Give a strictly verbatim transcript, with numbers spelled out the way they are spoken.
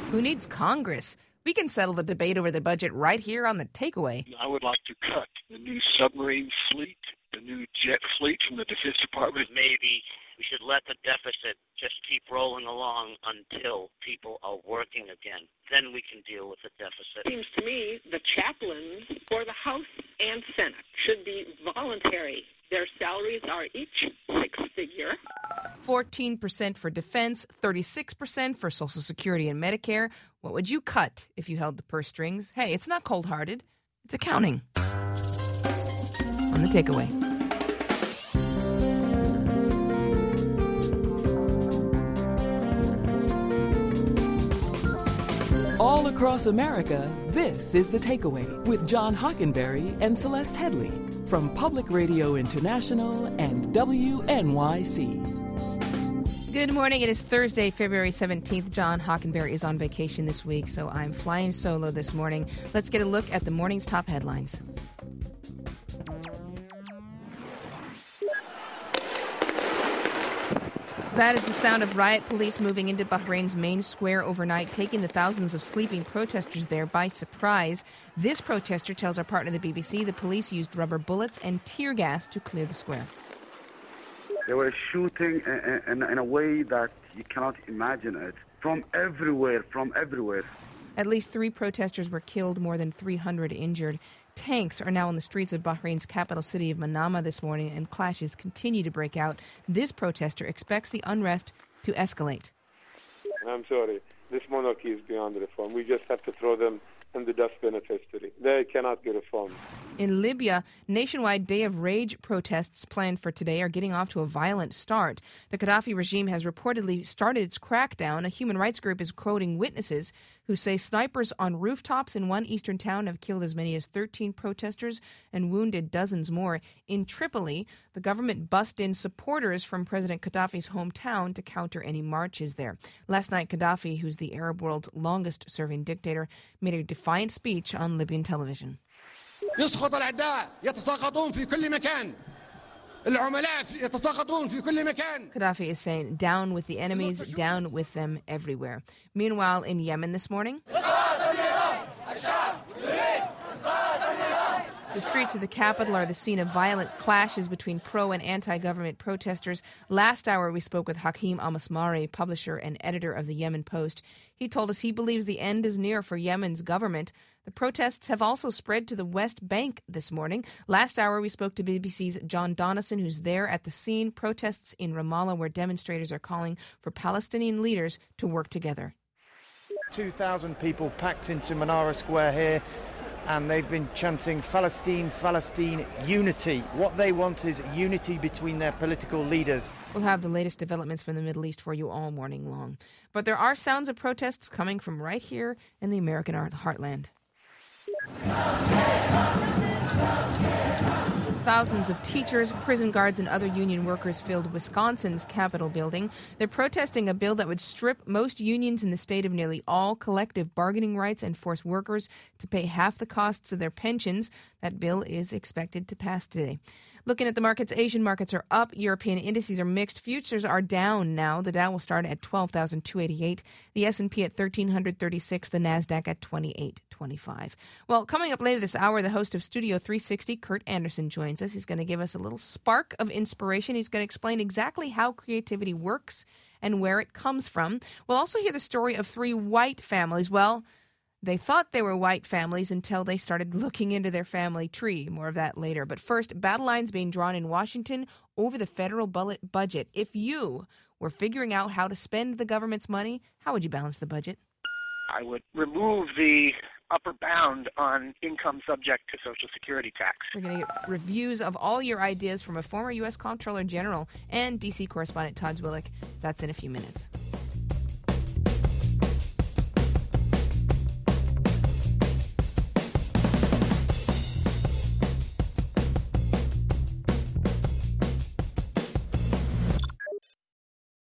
Who needs Congress? We can settle the debate over the budget right here on The Takeaway. I would like to cut the new submarine fleet, the new jet fleet from the Defense Department. Maybe we should let the deficit just keep rolling along until people are working again. Then we can deal with the deficit. It seems to me the chaplains for the House and Senate should be voluntary. Their salaries are each six-figure. fourteen percent for defense, thirty-six percent for Social Security and Medicare. What would you cut if you held the purse strings? Hey, it's not cold-hearted. It's accounting. On The Takeaway. All across America, this is The Takeaway with John Hockenberry and Celeste Headley from Public Radio International and W N Y C. Good morning. It is Thursday, February seventeenth. John Hockenberry is on vacation this week, so I'm flying solo this morning. Let's get a look at the morning's top headlines. That is the sound of riot police moving into Bahrain's main square overnight, taking the thousands of sleeping protesters there by surprise. This protester tells our partner, the B B C, the police used rubber bullets and tear gas to clear the square. They were shooting in, in, in a way that you cannot imagine it. From everywhere, from everywhere. At least three protesters were killed, more than three hundred injured. Tanks are now on the streets of Bahrain's capital city of Manama this morning, and clashes continue to break out. This protester expects the unrest to escalate. I'm sorry. This monarchy is beyond reform. We just have to throw them in the dustbin of history. They cannot be reformed. In Libya, nationwide Day of Rage protests planned for today are getting off to a violent start. The Gaddafi regime has reportedly started its crackdown. A human rights group is quoting witnesses who say snipers on rooftops in one eastern town have killed as many as thirteen protesters and wounded dozens more. In Tripoli, the government bussed in supporters from President Gaddafi's hometown to counter any marches there. Last night, Gaddafi, who's the Arab world's longest-serving dictator, made a defiant speech on Libyan television. يسقط الأعداء يتساقطون في كل مكان. العملاء يتساقطون في كل مكان. Gaddafi is saying, down with the enemies, down with them everywhere. Meanwhile, in Yemen this morning, the streets of the capital are the scene of violent clashes between pro- and anti-government protesters. Last hour, we spoke with Hakim Al-Masmari, publisher and editor of the Yemen Post. He told us he believes the end is near for Yemen's government. The protests have also spread to the West Bank this morning. Last hour, we spoke to B B C's John Donison, who's there at the scene. Protests in Ramallah, where demonstrators are calling for Palestinian leaders to work together. two thousand people packed into Manara Square here, and they've been chanting Palestine, Palestine, unity. What they want is unity between their political leaders. We'll have the latest developments from the Middle East for you all morning long. But there are sounds of protests coming from right here in the American heartland. Thousands of teachers, prison guards, and other union workers filled Wisconsin's Capitol building. They're protesting a bill that would strip most unions in the state of nearly all collective bargaining rights and force workers to pay half the costs of their pensions. That bill is expected to pass today. Looking at the markets, Asian markets are up. European indices are mixed. Futures are down now. The Dow will start at twelve thousand two hundred eighty-eight. The S and P at one thousand three hundred thirty-six. The NASDAQ at twenty-eight twenty-five. Well, coming up later this hour, the host of Studio three sixty, Kurt Anderson, joins us. He's going to give us a little spark of inspiration. He's going to explain exactly how creativity works and where it comes from. We'll also hear the story of three white families. Well, they thought they were white families until they started looking into their family tree. More of that later. But first, battle lines being drawn in Washington over the federal budget. If you were figuring out how to spend the government's money, how would you balance the budget? I would remove the upper bound on income subject to Social Security tax. We're going to get reviews of all your ideas from a former U S Comptroller General and D C correspondent Todd Zwillich. That's in a few minutes.